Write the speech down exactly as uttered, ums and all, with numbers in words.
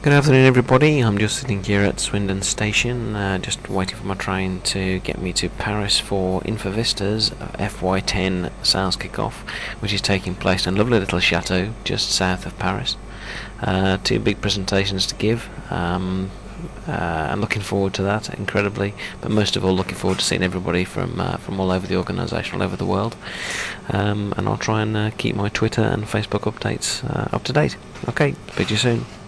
Good afternoon, everybody. I'm just sitting here at Swindon Station, uh, just waiting for my train to get me to Paris for Infovista's F Y ten sales kickoff, which is taking place in a lovely little chateau just south of Paris. Uh, two big presentations to give. Um, uh, I'm looking forward to that incredibly, but most of all looking forward to seeing everybody from uh, from all over the organisation, all over the world. Um, and I'll try and uh, keep my Twitter and Facebook updates uh, up to date. Okay, speak to you soon.